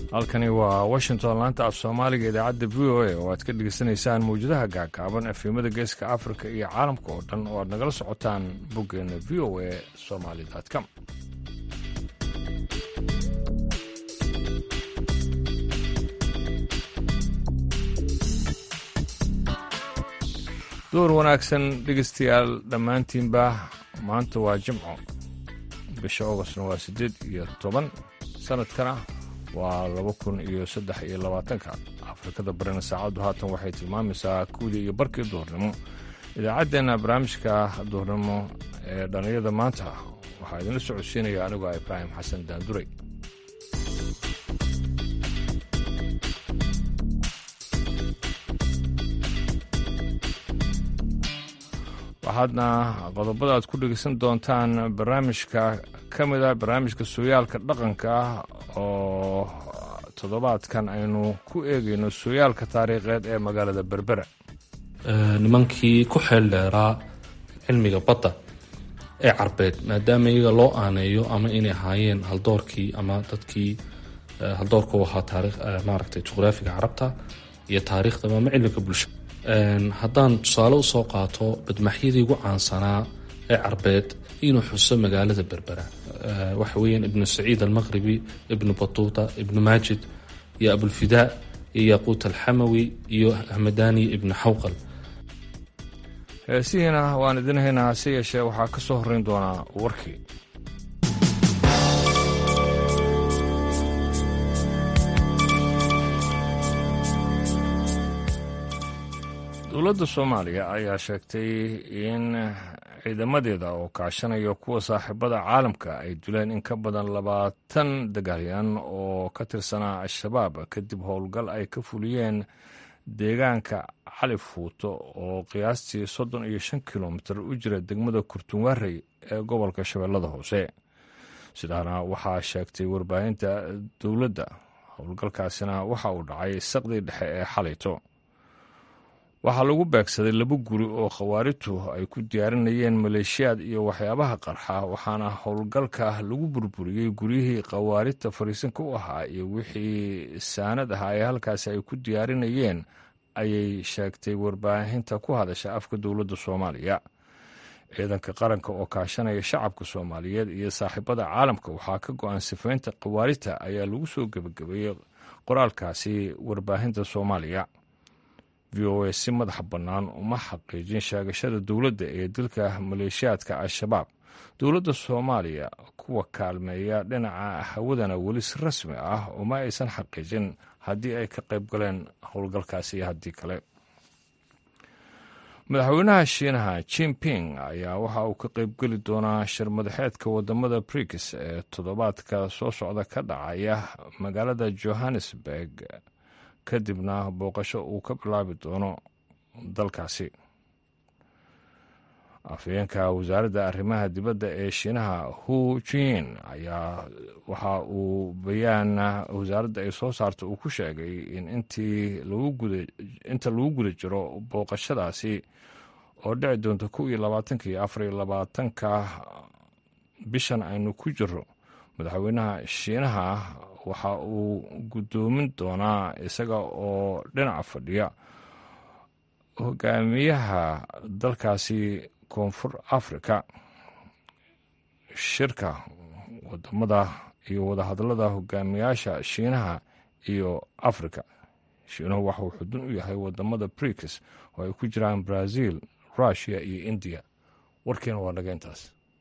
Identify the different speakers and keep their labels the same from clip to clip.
Speaker 1: halkani waa washington laanta af soomaaliga idaacadda v o a oo aad ka dhegaysanaysaan mawjadaha gaagaaban efemada geeska afrika iyo caalamka oo dhan oo aad nagala socotaan boggeena v o a somali.com. duur wanaagsan dhegaystayaal dhammaantiinba maanta waa jimco bisha augustna waa 8 sanadkana waa 2023 afrikada barina saacaddu haatan waxay tilmaamaysaa 1:00 duhurnimo. idaacaddeenna barnaamijka duhurnimo ee dhallinyarada maanta waxaa idinla socodsiinaya anigoo ibraahim xasan daanduray. waxaadna qodobada aad ku dhegaysan doontaan barnaamijka ka mid ah barnaamijka sooyaalka dhaqanka ah oo toddobaadkan aynu ku eegayno sooyaalka taariikheed ee magaalada berbera.
Speaker 2: nimankii ku xeel dheeraa cilmiga badda ee carbeed maadaama iyaga loo aaneeyo ama inay ahaayeen haldoorkii ama dadkii haldoorka u ahaa taariikh maaragtay juqraafiga carabta iyo taariikhdaba ama cilmiga bulsho. haddaan tusaale usoo qaato badmaxyadii ugu caansanaa ee carbeed inuu xuso magaalada berbera waxa weeyaan ibnu saciid almaqribi, ibnu batuuta, ibnu maajid iyo abulfidaa iyo yaquut alxamawi iyo ahmadani ibnu xawqal.
Speaker 1: heesihiina waan idin haynaa, hase yeeshee waxaa ka soo horrayn doonaa warkii. dowladda soomaaliya ayaa sheegtay in ciidamadeeda oo kaashanaya kuwa saaxiibada caalamka ay dileen in ka badan 20 dagaalyan oo ka tirsanaa al-shabaab kadib howlgal ay ka fuliyeen deegaanka cali fuuto oo qiyaastii 35 kilomitir u jira degmada kurtunwaarey ee gobolka shabeellada hoose. sidaana waxaa sheegtay warbaahinta dowladda. howlgalkaasina waxa uu dhacay saqdii dhexe ee xalayto. waxaa lagu beegsaday 2 guri oo khawaarijtu ay ku diyaarinayeen maleeshiyaad iyo waxyaabaha qarxa, waxaana howlgalka lagu burburiyey guryihii khawaarijta fariisinka u ahaa iyo wixii saanad ahaa ee halkaasi ay ku diyaarinayeen, ayay sheegtay warbaahinta ku hadasha afka dowladda soomaaliya. ciidanka qaranka oo kaashanaya shacabka soomaaliyeed iyo saaxiibada caalamka waxaa ka go-an sifaynta khawaarijta ayaa lagu soo gebagabeeyey qoraalkaasi warbaahinta soomaaliya. v o a si madaxa bannaan uma xaqiijin sheegashada dowladda ee dilka maleeshiyaadka al-shabaab. dowladda soomaaliya kuwa kaalmeeya dhinaca hawadana weli si rasmi ah uma aysan xaqiijin haddii ay ka qayb galeen howlgalkaasi iyo haddii kale. madaxweynaha shiinaha jinping ayaa waxa uu ka qaybgeli doonaa shir madaxeedka wadamada briks ee toddobaadka soo socda ka dhacaya magaalada johannesburg, kadibna booqasho uu ka bilaabi doono dalkaasi. afhayeenka wasaaradda arrimaha dibadda ee shiinaha Hu Jin ayaa waxa uu bayaan wasaaradda ay soo saarta uu ku sheegay in inta lagu guda jiro booqashadaasi oo dhici doonta 22 iyo 24 bishan aynu ku jiro, madaxweynaha shiinaha waxa uu guddoomin doonaa isaga oo dhinaca fadhiya hogaamiyaha dalkaasi koonfur afrika shirka wadamada iyo wadahadallada hogaamiyaasha shiinaha iyo afrika. shiinuhu waxa uu xudun u yahay wadamada briks oo ay ku jiraan brazil, rushia iyo indiya. warkiina waa naga intaas.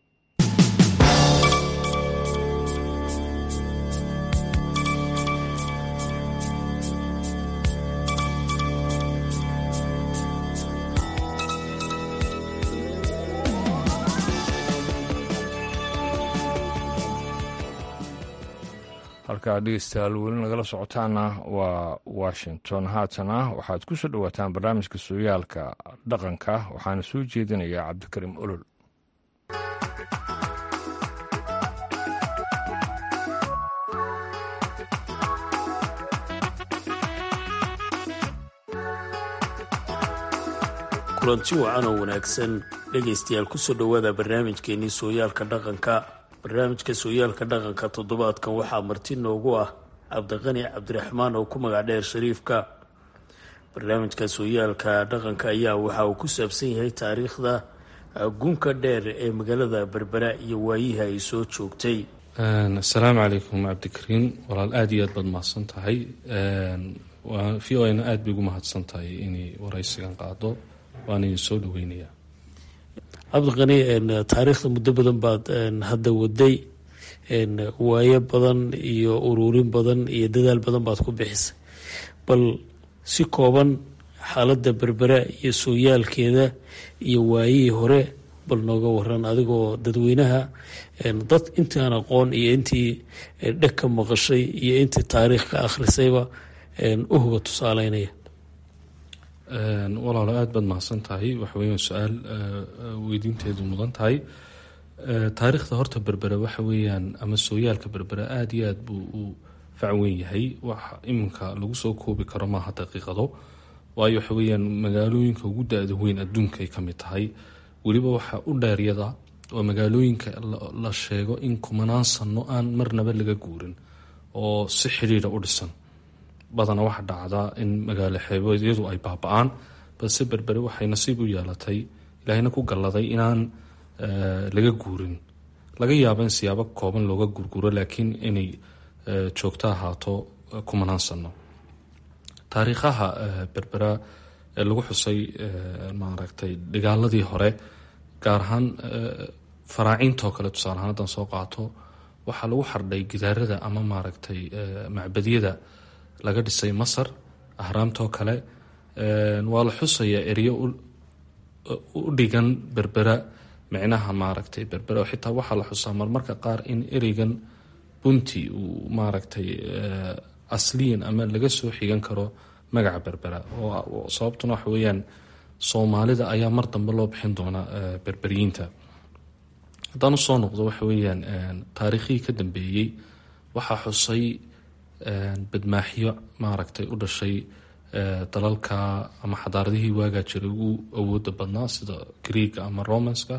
Speaker 1: halkaa dhegeystayaal weli nagala socotaana waa washington. haatana waxaad ku soo dhowaataan barnaamijka sooyaalka dhaqanka, waxaana soo jeedinayaa cabdikariim olol.
Speaker 3: kulanti wacan oo wanaagsan dhegaystayaal kusoo dhowaada barnaamijkeenii sooyaalka dhaqanka. barnaamijka sooyaalka dhaqanka toddobaadkan waxaa marti noogu ah cabdiqani cabdiraxmaan oo ku magac dheer shariifka. barnaamijka sooyaalka dhaqanka ayaa waxa uu ku saabsan yahay taariikhda gunka dheer ee magaalada berbera iyo waayihi ay soo joogtay.
Speaker 2: asalaamu calaykum cabdikariin, walaal aada iyo aad baad mahadsan tahay. v o na aada bay ugu mahadsan tahay inay waraysigan qaado, waana idin soo dhaweynayaa.
Speaker 3: cabdiqani, taariikhda muddo badan baad hadda waday, waayo badan iyo ururin badan iyo dadaal badan baad ku bixisay. bal si kooban xaaladda berbera iyo sooyaalkeeda iyo waayihii hore bal nooga waran, adigoo dadweynaha dad intii aan aqoon iyo intii dheg ka maqashay iyo intii taariikh ka akhrisayba u huba tusaaleynaya.
Speaker 2: walaalo aada baad mahadsan tahay. waxaweyaan su-aal weydiinteedu mudan tahay. taariikhda horta berbera waxa weeyaan ama sooyaalka berbera aada iyo aad buu u facweyn yahay. wax iminka lagu soo koobi karo maaha daqiiqado, waayo waxa weeyaan magaalooyinka ugu da-da weyn adduunka ay ka mid tahay. weliba waxaa u dheeryada oo magaalooyinka la sheego in kumanaan sano aan marnaba laga guurin oo si xidhiidha u dhisan. badana waxa dhacdaa in magaalo xeebeedyadu ay baaba-aan, balse berbere waxay nasiib u yeelatay, ilaahayna ku galladay inaan laga guurin. laga yaaba in siyaabo kooban looga gurguro, laakiin inay joogto ahaato kumanaan sano. taariikhaha berbera ee lagu xusay maaragtay dagaaladii hore, gaar ahaan faraaciintoo kale tusaale ahaan haddaan soo qaato, waxaa lagu xardhay gidaarada ama maaragtay macbadyada laga dhisay masar, ahraamtoo kale. waa la xusayaa eryo u dhigan berbera, micnaha maaragtay berbera. oo xitaa waxaa la xusaa marmarka qaar in ereygan bunti uu maaragtay asliyan ama laga soo xigan karo magaca berbera. oo sababtuna waxa weeyaan soomaalida ayaa mar dambe loo bixin doonaa berberiyiinta. haddaan usoo noqdo waxa weeyaan taariikhihii ka dambeeyey waxaa xusay badmaaxyo maaragtay u dhashay dalalka ama xadaaradihii waagaa jiray ugu awooda badnaa sida greega ama romanska.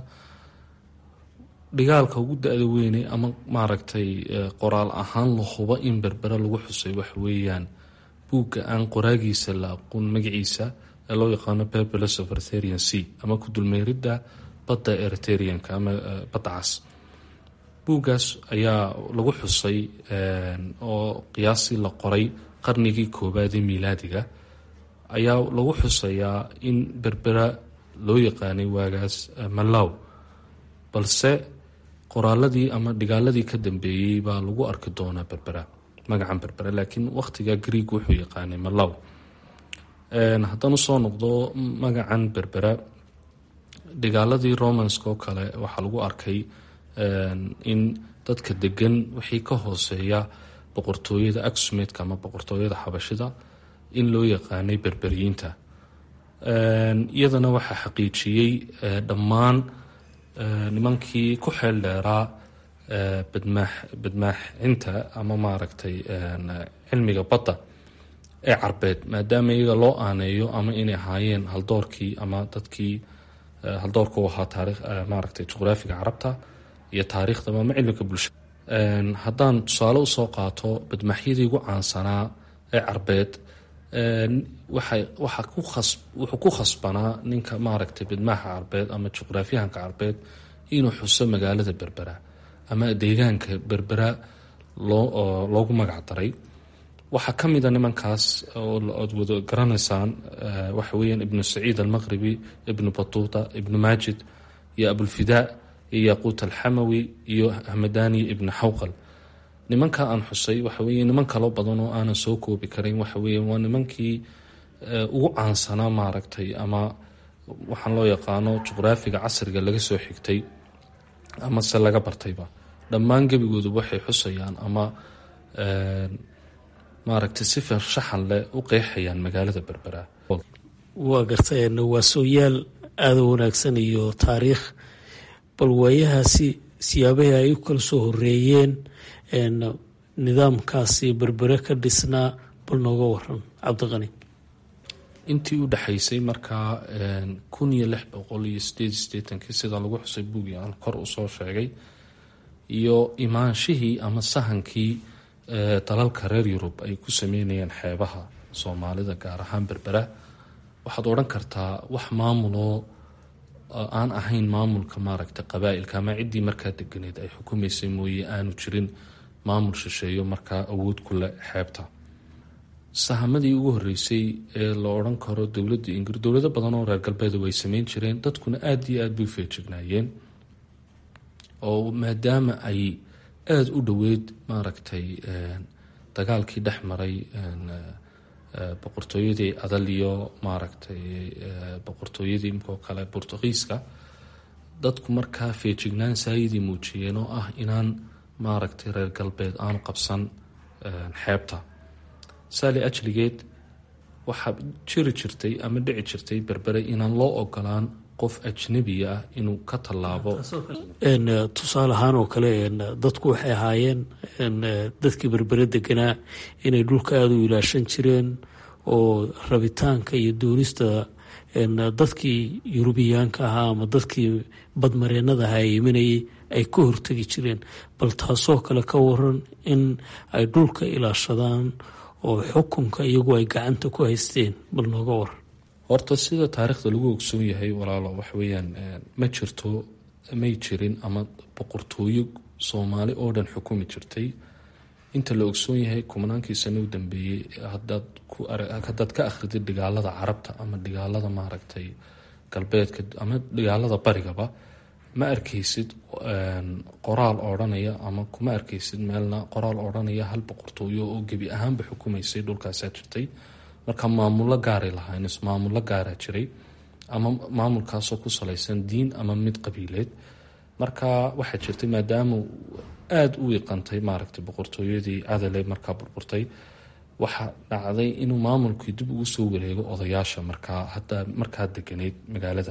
Speaker 2: dhigaalka ugu da-da weyne ama maaragtay qoraal ahaan la hubo in berbera lagu xusay waxa weeyaan buugga aan qoraagiisa la aqoon magaciisa ee loo yaqaano Papyrus of Erythraean Sea ama ku dulmeeridda badda Erythraeanka ama badda cas. buuggaas ayaa lagu xusay oo qiyaasii la qoray qarnigii 1 ee miilaadiga. ayaa lagu xusayaa in berbera loo yaqaanay waagaas Malaw, balse qoraaladii ama dhigaaladii ka dambeeyey baa lagu arki doonaa berbera, magacan berbera, laakiin waqtiga Greek wuxuu yaqaanay Malaw. haddaan usoo noqdo magacan berbera, dhigaaladii romanska oo kale waxaa lagu arkay in dadka degan wixii ka hooseeya boqortooyada Aksumedka ama boqortooyada Xabashida in loo yaqaanay berberiyiinta. iyadana waxaa xaqiijiyey dhammaan nimankii ku xeel dheeraa badmaaxinta ama maaragtay cilmiga badda ee carbeed, maadaama iyaga loo aaneeyo ama inay ahaayeen haldoorkii ama dadkii haldoorka u ahaa taariikh maaragtay juqraafiga carabta iyo taariikhdaba ama cilmiga bulshada. haddaan tusaale usoo qaato badmaaxyadii ugu caansanaa ee carbeed, wuxuu ku khasbanaa ninka maaragtay badmaaxa carbeed ama juqraafiyahanka carbeed inuu xuso magaalada berbera ama deegaanka berbera loogu magac daray. waxaa ka mida nimankaas oo aad wada garanaysaan waxa weeyaan ibnu saciid almaqribi, ibnu batuuta, ibnu maajid iyo abulfidaa iyo yaquut alxamawi iyo ahmadani ibnu xawqal. nimanka aan xusay waxa weeye niman kaloo badan oo aanan soo koobi karin. waxa weeyaan waa nimankii ugu caansanaa maaragtay ama waxaan loo yaqaano juqraafiga casriga laga soo xigtay ama se laga bartayba. dhammaan gebigoodu waxay xusayaan ama maaragtay si farshaxan leh u qeexayaan magaalada berbera.
Speaker 3: waa gartay, waa sooyaal aada u wanaagsan iyo taariikh. bal waayahaasi siyaabahii ay u kala soo horeeyeen nidaamkaasi berbere ka dhisnaa bal nooga waran cabdiqani.
Speaker 2: intii u dhexaysay markaa 1688 sida lagu xusay buugii aan kor usoo sheegay iyo imaanshihii ama sahankii dalalka reer yurub ay ku sameynayeen xeebaha soomaalida gaar ahaan berbera, waxaad odhan kartaa wax maamuloo aan ahayn maamulka maaragtay qabaa-ilka ama ciddii markaa deganeed ay xukumaysay mooye aanu jirin maamul shisheeyo markaa awood ku leh xeebta. sahamadii ugu horeysay ee la odhan karo dowladda ingiriis, dowlado badan oo reer galbeeda way sameyn jireen, dadkuna aada iyo aada bay u feejignaayeen oo maadaama ay aada u dhoweyd maaragtay dagaalkii dhex maray boqortooyadii adal iyo maaragtay boqortooyadii imkoo kale Portugiiska, dadku markaa feejignaan saayidii muujiyeen oo ah inaan maaragtay reer galbeed aanu qabsan xeebta. saali ajligeed waxaa jiri jirtay ama dhici jirtay berbere inaan loo ogolaan qof ajnabiga ah inuu ka tallaabo.
Speaker 3: tusaale ahaan oo kale dadku waxay ahaayeen dadkii berbere deganaa inay dhulka aada u ilaashan jireen oo rabitaanka iyo doonista dadkii yurubiyaanka ahaa ama dadkii badmareenada ahaa ee imanayay ay ka hortegi jireen. bal taasoo kale ka waran in ay dhulka ilaashadaan oo xukunka iyagu ay gacanta ku haysteen, bal nooga waran.
Speaker 2: horta sida taariikhda lagu ogsoon yahay walaalo waxaweyaan may jirin ama boqortooyo soomaali oo dhan xukumi jirtay. inta la ogsoon yahay kumanaankii sano u dambeeyey hadaad ka akhrida dhigaalada carabta ama dhigaalada maaragtay galbeedka ama dhigaalada barigaba, ma arkaysid qoraal odhanaya ama kuma arkaysid meelna qoraal odhanaya hal boqortooyo oo gebi ahaanba xukumaysay dhulkaasaa jirtay. marka maamulo gaaray lahayn, ismaamulo gaaraa jiray ama maamulkaasoo ku salaysan diin ama mid qabiileed. marka waxaa jirtay maadaama aada u iqantay maaragtay boqortooyadii cadale markaa burburtay, waxaa dhacday inuu maamulkii dib ugu soo wareego odayaasha markaa deganeyd magaalada.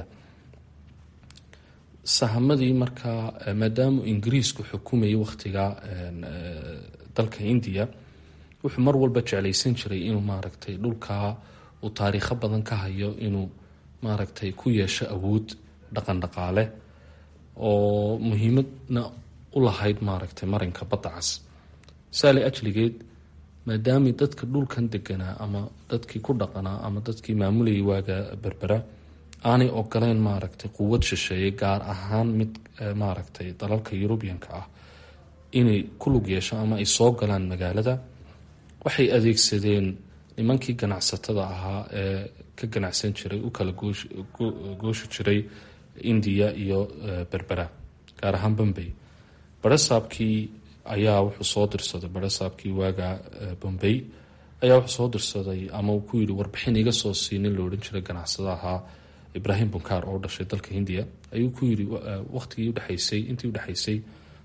Speaker 2: sahamadii markaa maadaama ingiriisku xukumayay wakhtiga dalka India, wuxuu mar walba jeclaysan jiray inuu maaragtay dhulkaa uu taariikho badan ka hayo inuu maaragtay ku yeesho awood dhaqan dhaqaale oo muhiimadna u lahayd maaragtay marinka badda cas. saali ajligeed maadaama dadka dhulkan deganaa ama dadkii ku dhaqanaa ama dadkii maamulayay waaga berbera aanay ogoleen maaragtay quwad shisheeye gaar ahaan mid maaragtay dalalka yurubiyanka ah inay ku lug yeesho ama ay soo galaan magaalada, waxay adeegsadeen nimankii ganacsatada ahaa ee ka ganacsan jiray u kala gooshi jiray India iyo berbera gaar ahaan Bombay. barasaabkii ayaa wuxuu soo dirsaday barasaabkii waaga Bombay ayaa wuxuu soo dirsaday ama uu ku yidhi warbixin iga soo siinin la odhan jiray ganacsada ahaa Ibrahim Bunkar oo dhashay dalka Hindiya, ayuu ku yidhi waqtigii intii udhexaysay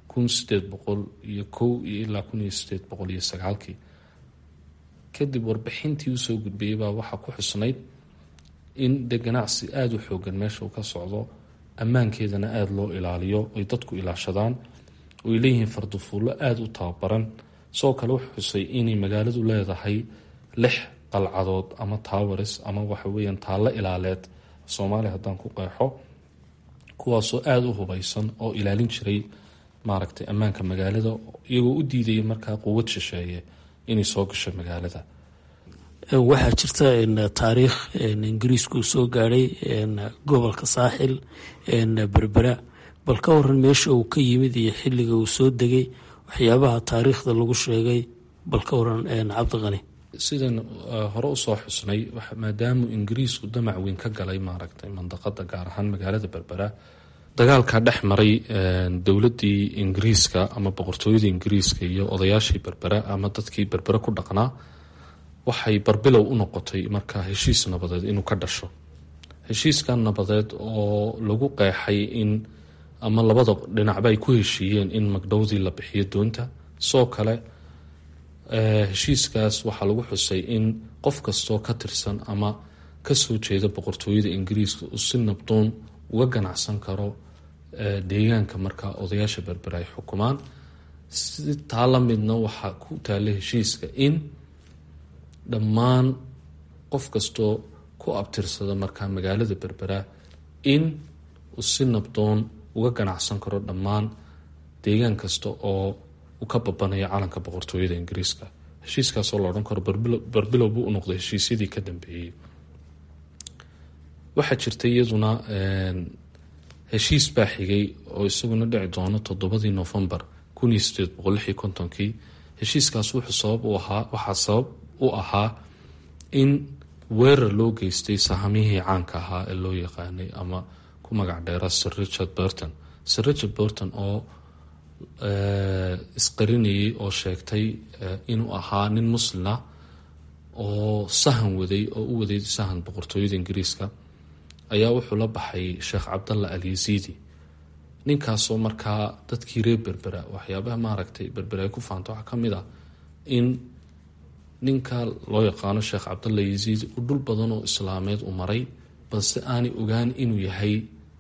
Speaker 2: 1801 ilaa 1809 kadib warbixintii usoo gudbiyey baa waxaa ku xusnayd in de ganacsi aada u xoogan meesha uu ka socdo, ammaankeedana aada loo ilaaliyo, ay dadku ilaashadaan, oy leeyihiin fardufuullo aada u tababaran. sidoo kale wuxuu xusay inay magaaladu leedahay 6 qalcadood ama towers ama waxaweyaan taallo ilaaleed Soomaaliya haddaan ku qeexo, kuwaasoo aada u hubaysan oo ilaalin jiray maaragtay ammaanka magaalada, iyagoo u diidayay markaa quwad shisheeye inay soo gasho magaalada.
Speaker 3: waxaa jirta taariikh ingiriisku soo gaadhay gobolka saaxil berbera, bal ka waran meesha uu ka yimid iyo xilliga uu soo degay, waxyaabaha taariikhda lagu sheegay, bal ka waran cabdiqani.
Speaker 2: sidan hore usoo xusnay, maadaama ingiriisku damac weyn ka galay maaragtay mandaqada gaar ahaan magaalada berbera, dagaalkaa dhex maray dowladii ingiriiska ama boqortooyadii ingiriiska iyo odayaashii berbera ama dadkii berbera ku dhaqnaa, waxay barbilow u noqotay markaa heshiis nabadeed inuu ka dhasho. heshiiskan nabadeed oo lagu qeexay in ama labada dhinacba ay ku heshiiyeen in magdhowdii la bixiyo doonta. sidoo kale heshiiskaas waxaa lagu xusay in qof kastoo ka tirsan ama kasoo jeeda boqortooyada ingiriiska uu si nabdoon uga ganacsan karo deegaanka markaa odayaasha berbera ay xukumaan. si taa la midna waxaa ku taalla heshiiska in dhammaan qof kastoo ku abtirsada markaa magaalada berbera in uu si nabdoon uga ganacsan karo dhammaan deegaan kasta oo uu ka babanaya calanka boqortooyada ingiriiska. heshiiskaasoo la odhan karo barbilow buu u noqday heshiisyadii ka dambeeyey. waxaa jirtay iyaduna heshiis baa xigay oo isaguna dhici doono 7 Novembar 1856. heshiiskaas waxaa sabab u ahaa in weerar loo geystay sahamiyihii caanka ahaa ee loo yaqaanay ama ku magac dheera Sir Richard Burton. Sir Richard Burton oo isqarinayay oo sheegtay inuu ahaa nin muslina oo sahan waday oo u waday sahan boqortooyada ingiriiska ayaa wuxuu la baxay Sheekh Cabdalla Al-Yazidi. ninkaasoo markaa dadkii reer berbera waxyaabaha maaragtay berbera ay ku faanto waxaa ka mid ah in ninka loo yaqaano Sheekh Cabdalla Yazidi uu dhul badan oo islaameed u maray balse aanay ogaan inuu yahay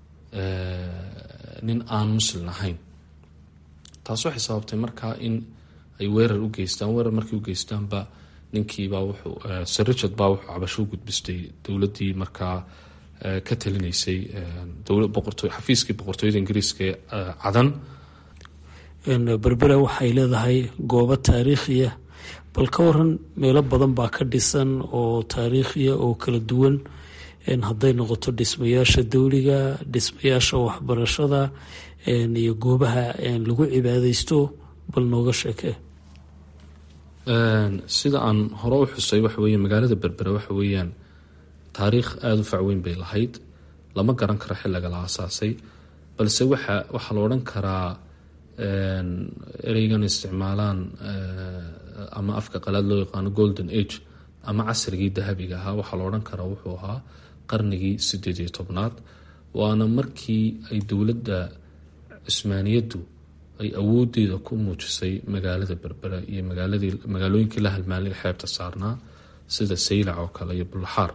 Speaker 2: nin aan muslim ahayn. taas waxay sababtay markaa in ay weerar u geystaan. weerar markii u geystaanba ninkiibaa wuxuu Sir Richard baa wuxuu cabasho u gudbistay dowladdii markaa ka talinaysay xafiiskii boqortooyada ingiriiska ee cadan.
Speaker 3: berbera waxay leedahay goobo taariikhiya, bal ka waran meelo badan baa ka dhisan oo taariikhiya oo kala duwan, hadday noqoto dhismayaasha dawliga, dhismayaasha waxbarashada iyo goobaha lagu cibaadaysto, bal nooga sheekee.
Speaker 2: sida aan hore u xusay waxa weeye magaalada berbera waxa weeyaan taariikh aada u facweyn bay lahayd. lama garan karo xilliga la aasaasay, balse waxaa la odhan karaa ereygan isticmaalaan ama afka qalaad loo yaqaano golden age ama casrigii dahabiga ahaa, waxaa la odhan karaa wuxuu ahaa qarnigii 18aad. waana markii ay dowladda cusmaaniyaddu ay awoodeeda ku muujisay magaalada berbera iyo magaalooyinkii la halmaalay xeebta saarnaa sida saylac oo kale iyo bulaxaar.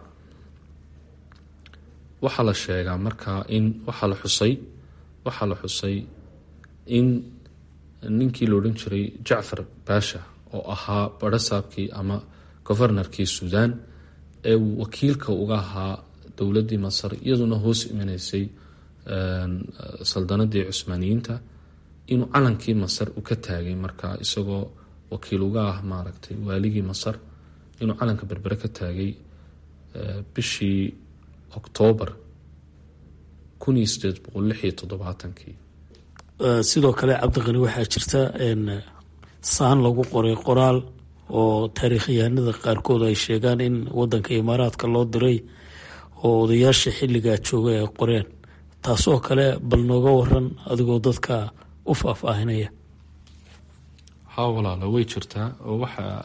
Speaker 2: waxaa la sheegaa markaa in waxaa la xusay in ninkii la odhan jiray Jacfar Baasha oo ahaa barasaabkii ama governorkii Suudaan ee wakiilka uga ahaa dowladdii Masar iyaduna hoos imanaysay saldanadii Cusmaaniyiinta, inuu calankii Masar u ka taagay markaa isagoo wakiil uga ah maaragtay waaligii Masar, inuu calanka berbere ka taagay bishii Oktoobar 1876.
Speaker 3: sidoo kale cabdiqani waxaa jirta saan lagu qoray qoraal oo taariikhyahanada qaarkood ay sheegaan in wadanka imaaraadka loo diray oo odayaasha xilligaa jooga ay qoreen. taasoo kale bal nooga waran adigoo dadka u faahfaahinaya.
Speaker 2: haa walaalo way jirtaa oo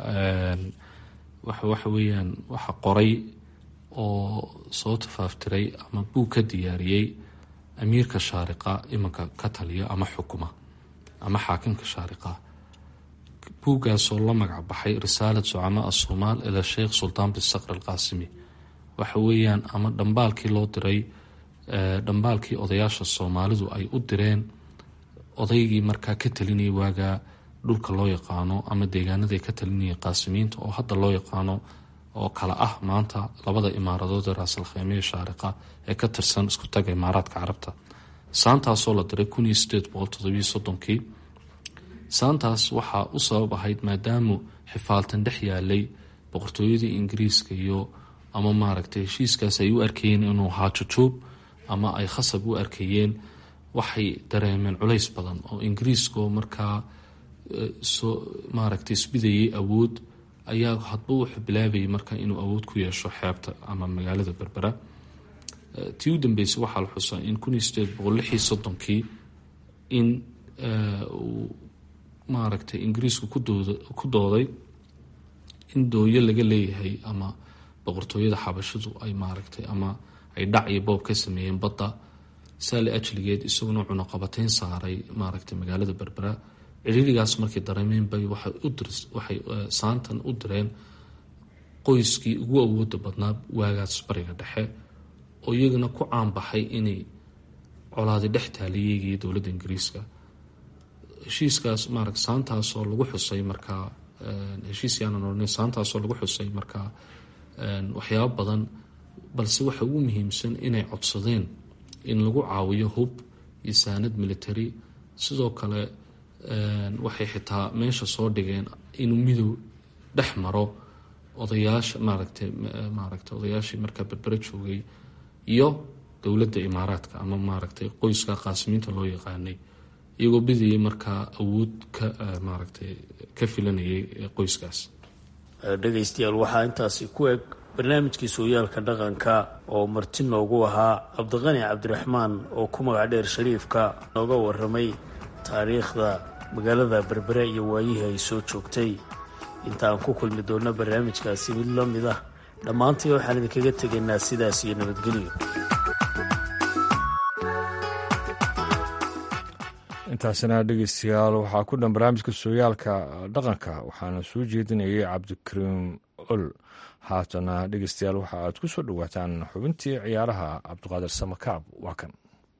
Speaker 2: waxa weeyaan waxa qoray oo soo tafaaftiray ama buug ka diyaariyey amiirka shaariqa imanka ka taliya ama xukuma ama xaakimka shaariqa. buuggaasoo la magac baxay risaalad zucamaa as-Soomaal ila Sheekh Sultaan bin Saqr al-Qaasimi. waxa weeyaan ama dhambaalkii loo diray dhambaalkii odayaasha Soomaalidu ay u direen odaygii markaa ka talinayay waagaa dhulka loo yaqaano ama deegaanada ay ka talinayay qaasimiinta oo hadda loo yaqaano oo kala ah maanta labada imaaradood ee Raas al-Khayma iyo Shaariqa ee ka tirsan isku taga imaaraadka carabta. saantaasoo la diray 1837. saantaas waxaa u sabab ahayd maadaamu xifaaltan dhex yaalay boqortooyadii ingiriiska iyo ama maaragtay heshiiskaas ay u arkayeen inuu ahaa jujuub ama ay khasab u arkayeen, waxay dareemeen culays badan oo ingiriiskoo markaa maaragtay isbidayay awood ayaa hadba wuxuu bilaabayay marka inuu awood ku yeesho xeebta ama magaalada berbera. tii u dambeysay waxaa la xusaa in 1836 in uu maaragtay ingiriisku ku dooday in dooyo laga leeyahay ama boqortooyada xabashadu ay maaragtay ama ay dhac iyo boob ka sameeyeen badda. saali ajligeed isaguna cunaqabateyn saaray maaragtay magaalada berbera. ciriirigaas markay dareemeen bay waxay saantan u direen qoyskii ugu awooda badnaa waagaas bariga dhexe oo iyagana ku caanbaxay inay colaadi dhex taaliyeygiyo dowladda ingiriiska. heshiiskaas maaragta saantaasoo lagu xusay markaa heshiisyaanan odhanay saantaasoo lagu xusay markaa waxyaabo badan, balse waxa ugu muhiimsan inay codsadeen in lagu caawiyo hub iyo saanad military, sidoo kale waxay xitaa meesha soo dhigeen inuu midow dhex maro odayaasha maaragtay odayaashii markaa berbere joogay iyo dowladda imaaraadka ama maaragtay qoyska qaasimiinta loo yaqaanay, iyagoo bidayay markaa awood ka filanayay qoyskaas.
Speaker 3: dhegaystayaal, waxaa intaasi ku eg barnaamijkii sooyaalka dhaqanka oo marti noogu ahaa cabdiqani cabdiraxmaan oo ku magac dheer shariifka, nooga waramay taariikhda magaalada berbere iyo waayihii ay soo joogtay. inta aan ku kulmi doonno barnaamijkaasi mid la mid ah, dhammaantii waxaan idinkaga tegaynaa sidaas iyo nabadgelyo.
Speaker 1: intaasina dhegeystayaal waxaa ku dhan barnaamijka sooyaalka dhaqanka, waxaana soo jeedinayay cabdikariim ol. haatana dhegeystayaal waxa aad ku soo dhowaataan xubintii ciyaaraha. cabdiqaadir samakaab waa kan.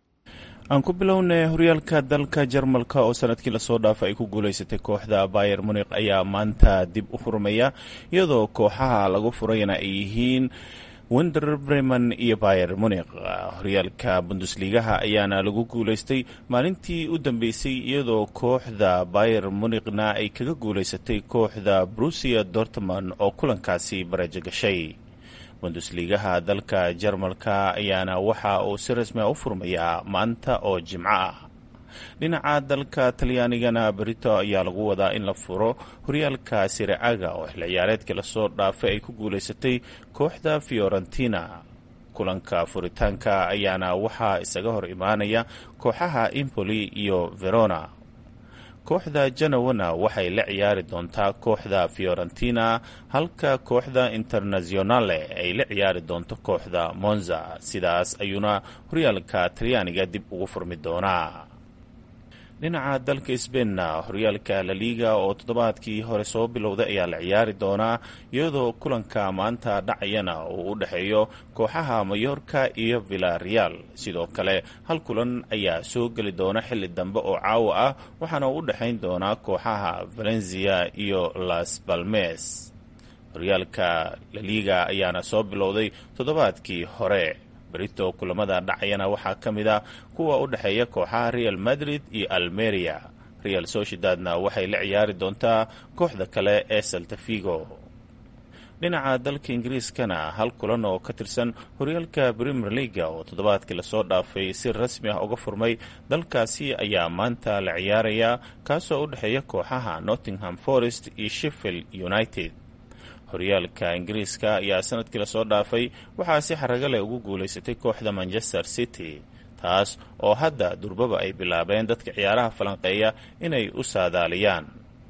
Speaker 4: aan ku bilownay horyaalka dalka jarmalka oo sanadkii lasoo dhaafay ay ku guulaysatay kooxda bayer munik ayaa maanta dib u furmaya, iyadoo kooxaha lagu furayna ay yihiin Werder Bremen iyo Bayern Munich. Horyaalka Bundesligaha ayaana lagu guulaystay maalintii u dambeysay, iyadoo kooxda Bayern Munichna ay kaga guulaysatay kooxda Borussia Dortmund oo kulankaasi barajo gashay. Bundesligaha dalka Jarmalka ayaana waxa uu si rasmi ah u furmayaa maanta oo Jimco ah. dhinaca dalka Talyaanigana berito ayaa lagu wadaa in la furo horyaalka Serie A oo xilli ciyaareedkii lasoo dhaafay ay ku guulaysatay kooxda Fiorentina. kulanka furitaanka ayaana waxaa isaga hor imaanaya kooxaha Empoli iyo Verona. kooxda Genoa waxay la ciyaari doontaa kooxda Fiorentina, halka kooxda Internazionale ay la ciyaari doonto kooxda Monza. sidaas ayuuna horyaalka Talyaaniga dib ugu furmi doonaa. dhinaca dalka Spainna horyaalka La Liga oo toddobaadkii hore soo bilowday ayaa la ciyaari doonaa, iyadoo kulanka maanta dhacayana uu u dhexeeyo kooxaha Mallorca iyo Villarreal. sidoo kale hal kulan ayaa soo geli doona xilli dambe oo caawa ah, waxaana u dhexayn doonaa kooxaha Valencia iyo Las Palmas. horyaalka La Liga ayaana soo bilowday toddobaadkii hore. berito kulamada dhacayana waxaa ka mid ah kuwa u dhexeeya kooxaha Real Madrid iyo Almeria. Real Sociedadna waxay la ciyaari doontaa kooxda kale ee Celta Vigo. dhinaca dalka Ingiriiskana hal kulan oo ka tirsan horyaalka Premier League oo toddobaadkii lasoo dhaafay si rasmi ah uga furmay dalkaasi ayaa maanta la ciyaaraya, kaasoo u dhexeeya kooxaha Nottingham Forest iyo Sheffield United. horyaalka Ingiriiska ayaa sanadkii lasoo dhaafay waxaa si xaraga leh ugu guulaysatay kooxda Manchester City, taas oo hadda durbaba ay bilaabeen dadka ciyaaraha falanqeeya inay u saadaaliyaan.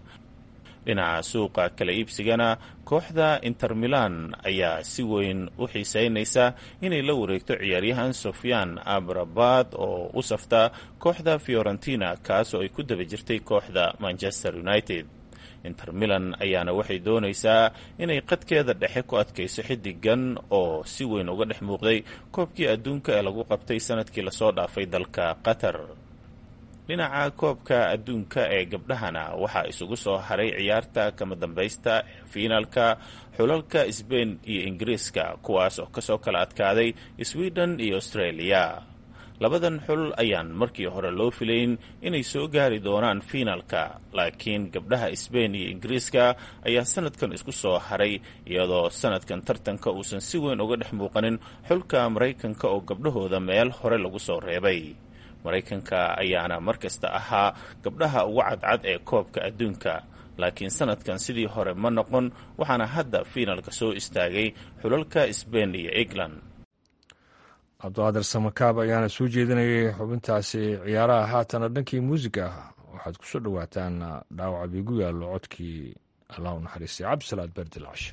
Speaker 4: dhinaca suuqa kala iibsigana kooxda Inter Milan ayaa si weyn u xiiseynaysa inay la wareegto ciyaaryahan Sofyan Amrabat oo u safta kooxda Fiorentina, kaas oo ay ku daba jirtay kooxda Manchester United. Inter Milan ayaana waxay doonaysaa inay qadkeeda dhexe ku adkayso xidigan oo si weyn uga dhex muuqday koobkii adduunka ee lagu qabtay sanadkii lasoo dhaafay dalka Qatar. dhinaca koobka adduunka ee gabdhahana waxaa isugu soo haray ciyaarta kama dambaysta fiinaalka xulalka Spain iyo Ingiriiska, kuwaas oo kasoo kala adkaaday Sweden iyo Australia. labadan xul ayaan markii hore loo filayn inay soo gaari doonaan fiinaalka, laakiin gabdhaha Spain iyo Ingiriiska ayaa sanadkan isku soo haray, iyadoo sanadkan tartanka uusan si weyn uga dhex muuqanin xulka Maraykanka oo gabdhahooda meel hore lagu soo reebay. Maraykanka ayaana markasta ahaa gabdhaha ugu cadcad ee koobka adduunka, laakiin sanadkan sidii hore ma noqon, waxaana hadda fiinaalka soo istaagay xulalka Spain iyo England.
Speaker 1: cabdiqaadir samakaab ayaana soo jeedinayay xubintaasi ciyaaraha. haatana dhankii muusiga ah waxaad ku soo dhowaataan dhaawaca biigu yaallo codkii allah u naxariistay cabdisalaad beerdilcash.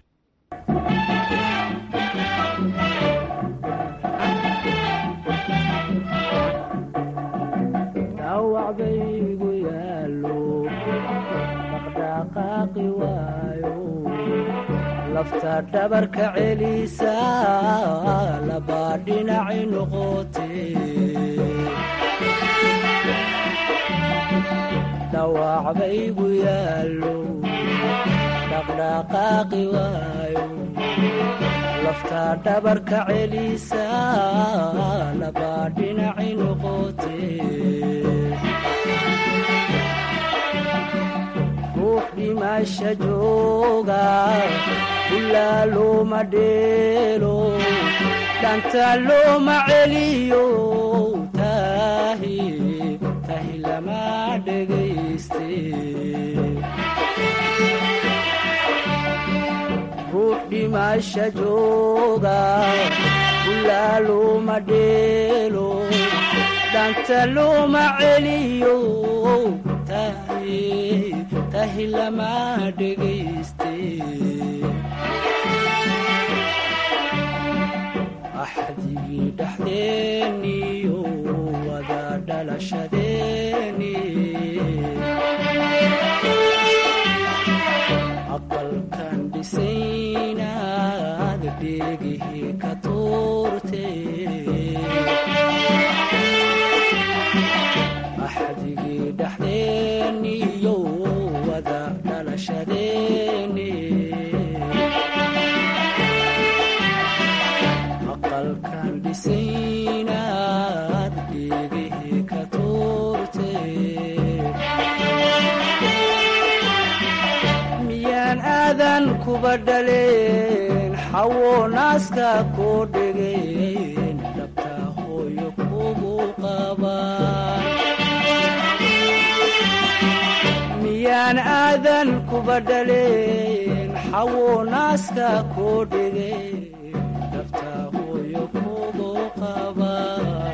Speaker 5: dhawacbaygu yaallo dhaqdhaqaaqi waayo, lafta dhabarka celisa labaa dhinaci noqotee. dhawacbaygu yaallo dhaqdhaqaaqi waayo, lafta dhabarka celisa labaa dhinaci noqotee. ruux dhimasha jooga ilaa looma dheelo dhanta looma celiyo tahi lama dhegayste ruux dhimasha jooga ilaa looma dheelo dhanta looma celiyo tahi lama dhegayste axdigii dhexdeeniyo wada dhalashadeeni aqalkan dhisaynaad dheegihii ka tuurte axdigii dhexdeeniyo wada dhalashadeeni aqalkan dhisaynaad dheegihii ka tuurte miyaan aadan kuba dhaleen xawo naaska koo dhegeen dhabta hooyo kugu qabaan miyaan aadan kuba dhaleen xawo naaska koo dhegeen dhabta hooyo kugu qabaan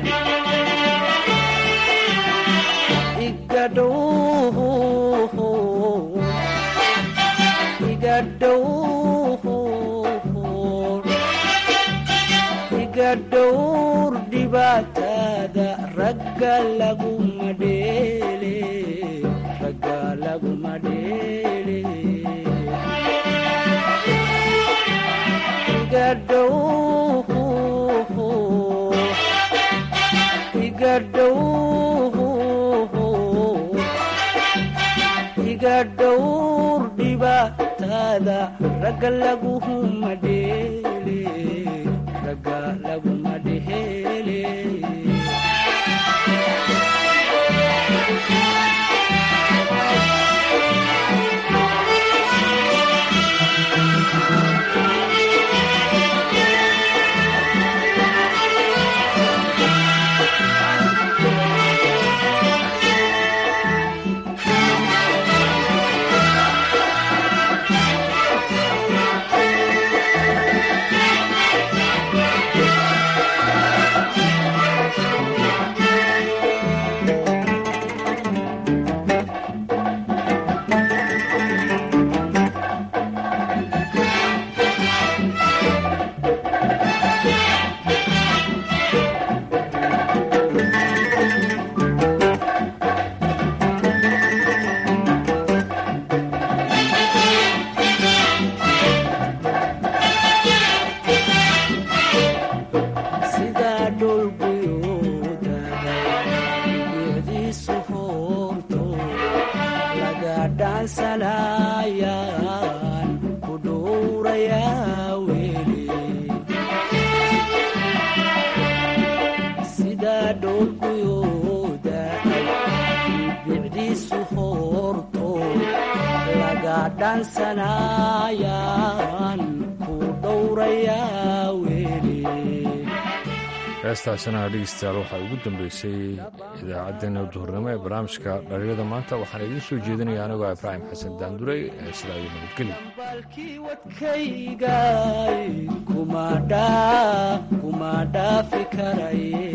Speaker 5: iga dhowr dhibaatada ragga laguma dheele iga dhowr dhibaatada ragga laguma dheele
Speaker 1: heestaasina dhegeystayaal waxaa ugu dambeysay idaacaddeenna duhurnimo ee barnaamijka dhalinyarada maanta waxaan idiin soo jeedinaya anigoo ibraahim xasan daanduray ee sidaa iyo
Speaker 5: nabadgelyobalkii wadkaygay kuma dhaafi karaye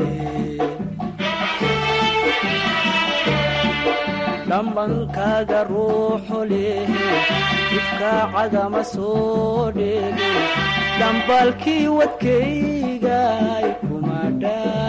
Speaker 5: dhambankaaga ruuxu lehe difkaacagama soo dheege dhambalkii wadkaygay kuma dhaa